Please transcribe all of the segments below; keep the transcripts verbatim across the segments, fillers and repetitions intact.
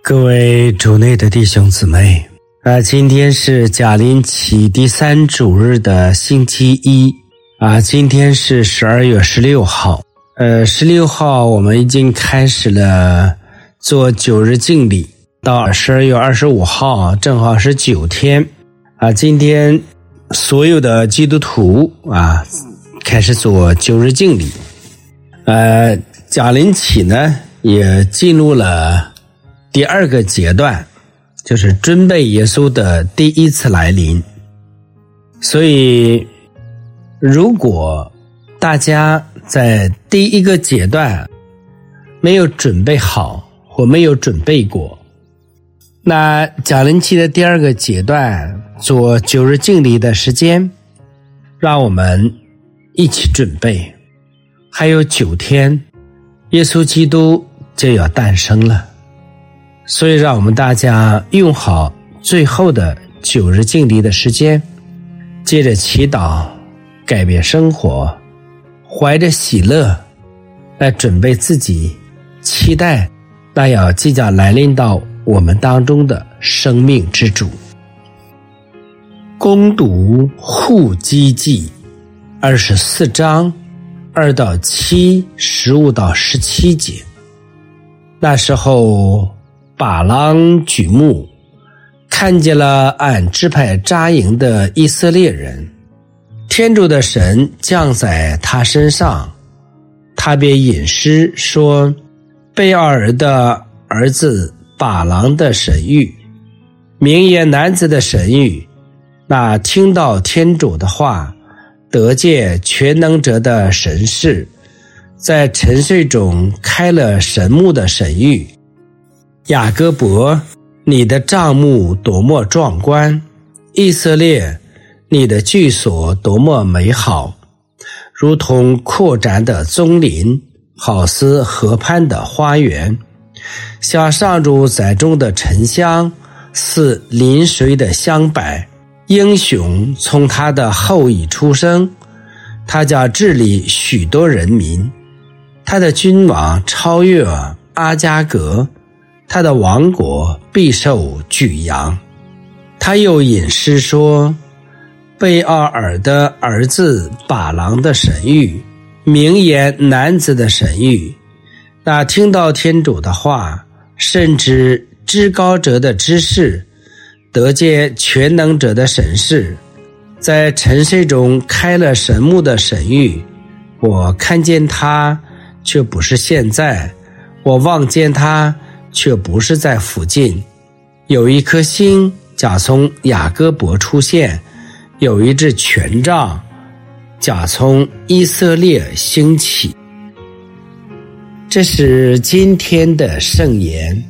各位主内的弟兄姊妹啊，今天是甲临期第三主日的星期一啊，今天是十二月十六号。呃，十六号我们已经开始了做九日敬礼，到十二月二十五号正好是九天啊。今天所有的基督徒啊开始做九日敬礼。呃，甲临期呢也进入了第二个阶段，就是准备耶稣的第一次来临。所以如果大家在第一个阶段没有准备好或没有准备过，那甲临期的第二个阶段做九日敬礼的时间，让我们一起准备。还有九天，耶稣基督就要诞生了，所以让我们大家用好最后的九日敬礼的时间，接着祈祷，改变生活，怀着喜乐来准备自己，期待那要即将来临到我们当中的生命之主。攻读户籍记二十四章二到七，十五到十七节。那时候巴郎举目看见了按支派扎营的以色列人，天主的神降在他身上，他便吟诗说：贝奥尔的儿子巴郎的神谕，明言男子的神谕，那听到天主的话，得见全能者的神视，在沉睡中开了神目的神谕。雅各伯，你的帐幕多么壮观，以色列，你的居所多么美好，如同扩展的棕林，好似河畔的花园，像上主栽种的沉香，似临水的香柏。英雄从他的后裔出生，他将治理许多人民，他的君王超越阿加格，他的王国必受举扬。他又引诗说：贝奥尔的儿子巴郎的神谕，明言男子的神谕，那听到天主的话，甚至至高者的知识，得见全能者的神视，在沉睡中开了神目的神谕。我看见他，却不是现在；我望见他，却不是在附近。有一颗星将从雅各伯出现，有一只权杖将从以色列兴起。这是今天的圣言。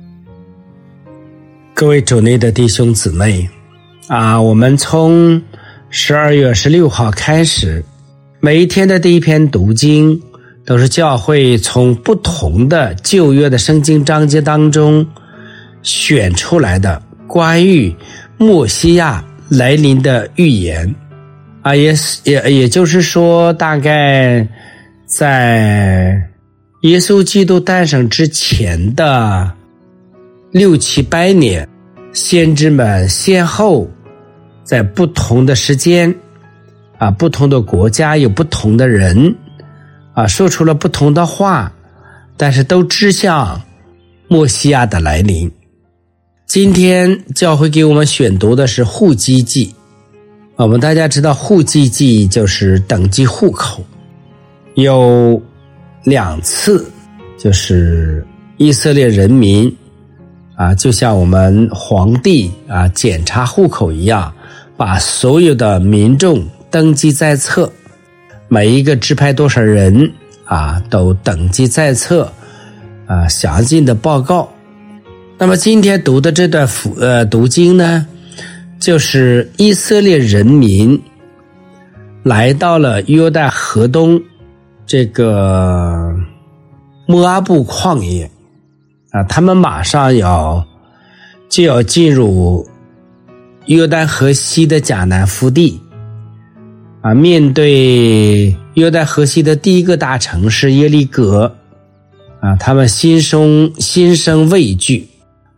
各位主内的弟兄姊妹啊，我们从十二月十六号开始，每一天的第一篇读经都是教会从不同的旧约的圣经章节当中选出来的关于默西亚来临的预言啊，也也也就是说，大概在耶稣基督诞生之前的六七百年，先知们先后在不同的时间啊，不同的国家有不同的人啊，说出了不同的话，但是都指向默西亚的来临。今天教会给我们选读的是户籍记。我们大家知道户籍记就是登记户口，有两次，就是以色列人民啊，就像我们皇帝啊检查户口一样，把所有的民众登记在册，每一个支派多少人啊都登记在册啊，详尽的报告。那么今天读的这段呃读经呢，就是以色列人民来到了约旦河东这个摩阿布旷野啊，他们马上要就要进入约旦河西的迦南腹地啊，面对约旦河西的第一个大城市耶利哥啊，他们心生心生畏惧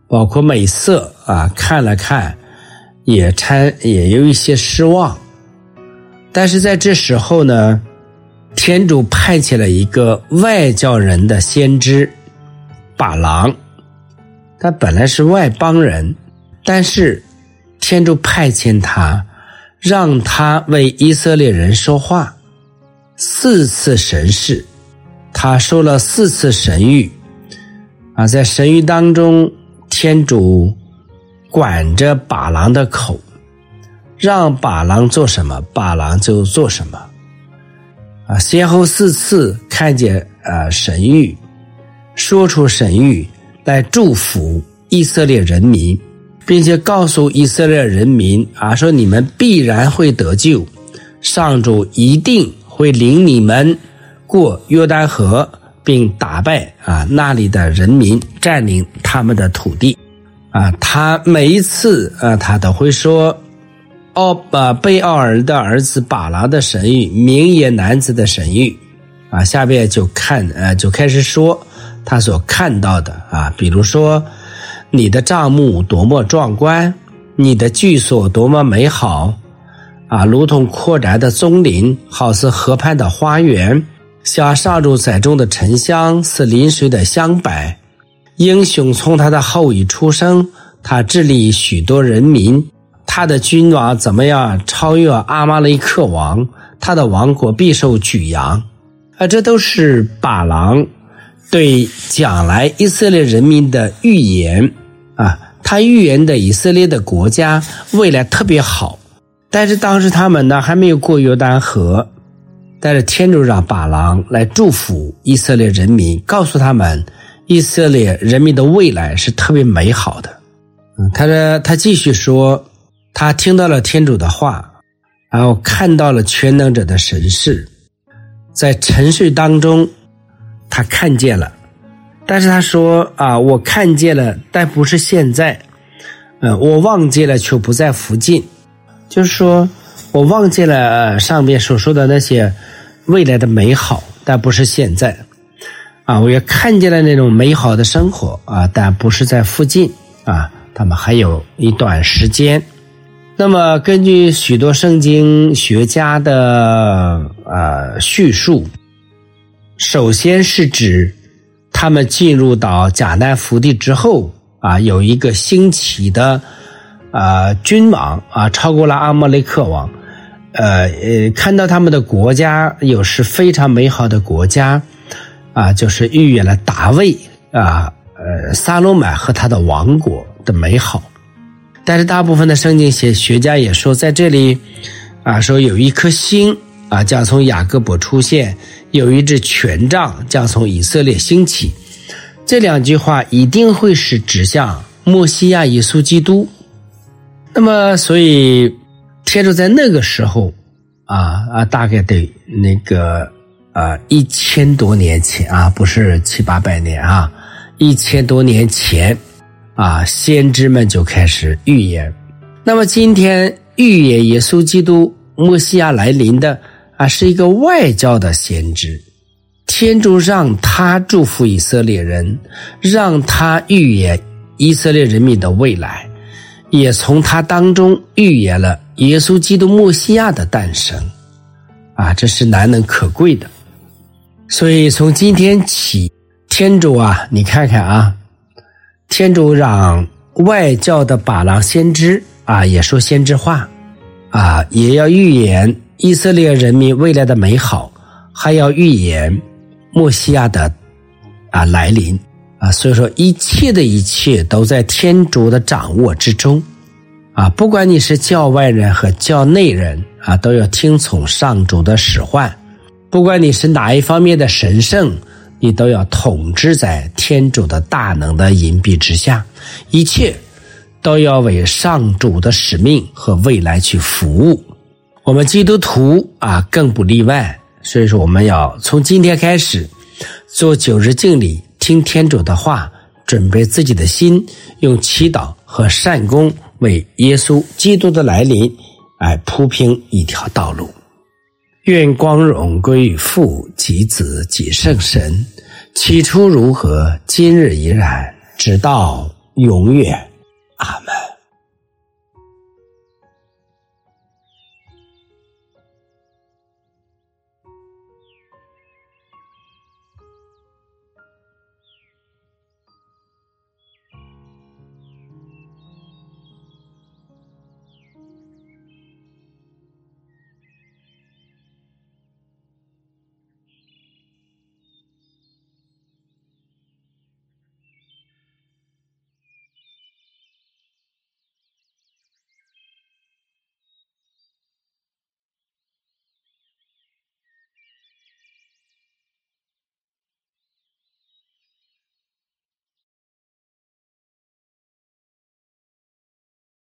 包括美色啊，看了看也参也有一些失望。但是在这时候呢，天主派遣了一个外教人的先知巴郎，他本来是外邦人，但是天主派遣他，让他为以色列人说话，四次神事，他受了四次神谕啊，在神谕当中，天主管着巴郎的口，让巴郎做什么，巴郎就做什么啊，先后四次看见呃神谕，说出神谕来祝福以色列人民，并且告诉以色列人民啊，说你们必然会得救，上主一定会领你们过约旦河，并打败啊那里的人民，占领他们的土地啊。他每一次啊，他都会说奥啊贝奥尔的儿子巴郎的神谕，明野男子的神谕啊。下边就看呃就开始说他所看到的啊，比如说你的帐幕多么壮观，你的居所多么美好啊，如同扩展的棕林，好似河畔的花园，像上主栽种的沉香，似临水的香柏。英雄从他的后裔出生，他治理许多人民，他的君王怎么样超越阿玛雷克王，他的王国必受举扬啊，这都是巴郎对将来以色列人民的预言啊，他预言的以色列的国家未来特别好，但是当时他们呢还没有过约旦河，但是天主让巴郎来祝福以色列人民，告诉他们以色列人民的未来是特别美好的。嗯，他说他继续说，他听到了天主的话，然后看到了全能者的神事，在沉睡当中他看见了，但是他说啊，我看见了，但不是现在，呃，我忘记了却不在附近，就是说我忘记了、呃、上面所说的那些未来的美好，但不是现在啊，我也看见了那种美好的生活啊，但不是在附近啊，他们还有一段时间。那么根据许多圣经学家的呃叙述，首先是指他们进入到迦南福地之后啊，有一个兴起的呃君王啊，超过了阿摩雷克王，呃呃，看到他们的国家有是非常美好的国家啊，就是预言了大卫啊，呃，撒罗满和他的王国的美好。但是大部分的圣经学学家也说，在这里啊，说有一颗星啊将从雅各伯出现，有一支权杖将从以色列兴起。这两句话一定会是指向默西亚耶稣基督。那么，所以天主在那个时候啊啊，大概得那个啊一千多年前啊，不是七八百年啊，一千多年前。啊，先知们就开始预言。那么今天预言耶稣基督默西亚来临的啊，是一个外教的先知。天主让他祝福以色列人，让他预言以色列人民的未来，也从他当中预言了耶稣基督默西亚的诞生。啊，这是难能可贵的。所以从今天起，天主啊，你看看啊，天主让外教的巴郎先知啊，也说先知话啊，也要预言以色列人民未来的美好，还要预言默西亚的啊来临啊。所以说一切的一切都在天主的掌握之中啊，不管你是教外人和教内人啊，都要听从上主的使唤，不管你是哪一方面的神圣，你都要统治在天主的大能的隐蔽之下，一切都要为上主的使命和未来去服务。我们基督徒啊，更不例外。所以说我们要从今天开始做九日敬礼，听天主的话，准备自己的心，用祈祷和善功为耶稣基督的来临来铺平一条道路。愿光荣归于父及子及圣神，起初如何，今日依然，直到永远。阿们。